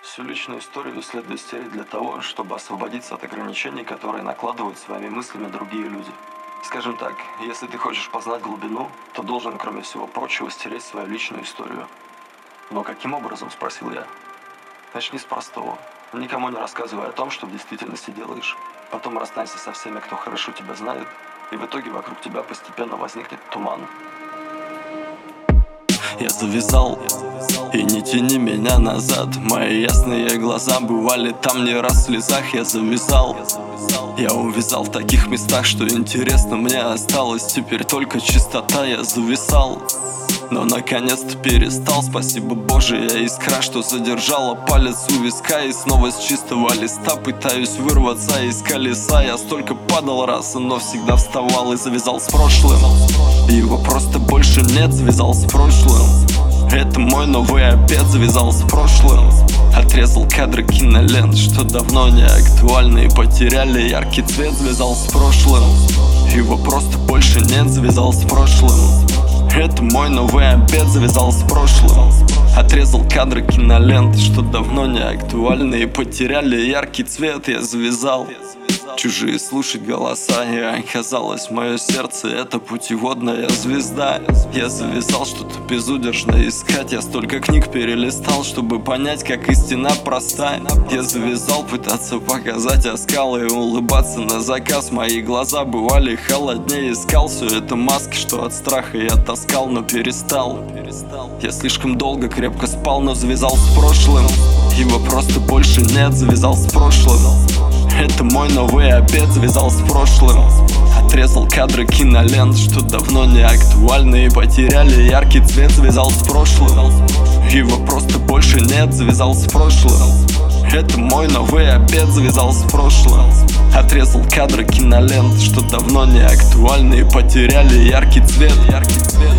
Всю личную историю следует стереть для того, чтобы освободиться от ограничений, которые накладывают своими мыслями другие люди. Скажем так, если ты хочешь познать глубину, то должен, кроме всего прочего, стереть свою личную историю. Но каким образом, спросил я. Начни с простого. Никому не рассказывай о том, что в действительности делаешь. Потом расстанься со всеми, кто хорошо тебя знает, и в итоге вокруг тебя постепенно возникнет туман. Я завязал, и не тяни меня назад. Мои ясные глаза бывали там не раз в слезах. Я завязал, я увязал в таких местах, что интересно мне осталось теперь только чистота. Я зависал, но наконец-то перестал. Спасибо Боже, я искра, что задержала палец у виска. И снова с чистого листа пытаюсь вырваться из колеса. Я столько падал раз, но всегда вставал и завязал с прошлым. Его просто больше нет, завязал с прошлым. Это мой новый обед, завязал с прошлым. Отрезал кадры кинолент, что давно не актуальны и потеряли яркий цвет. Завязал с прошлым. Его просто больше нет, завязал с прошлым. Это мой новый обед, завязал с прошлым. Отрезал кадры кинолент, что давно не актуальны и потеряли яркий цвет. Я завязал чужие слушать голоса, и оказалось, мое сердце — это путеводная звезда. Я завязал что-то безудержно искать. Я столько книг перелистал, чтобы понять, как истина проста. Я завязал пытаться показать оскал и улыбаться на заказ. Мои глаза бывали холоднее, искал все это маски, что от страха я таскал, но перестал. Я слишком долго крепко спал, но завязал с прошлым. Его просто больше нет, завязал с прошлым. Это мой новый обед, завязал с прошлым. Отрезал кадры кинолент, что давно не актуальны и потеряли яркий цвет. Завязал с прошлым. Его просто больше нет, завязал с прошлым. Это мой новый обед, завязал с прошлым. Отрезал кадры кинолент, что давно не актуальны и потеряли яркий цвет.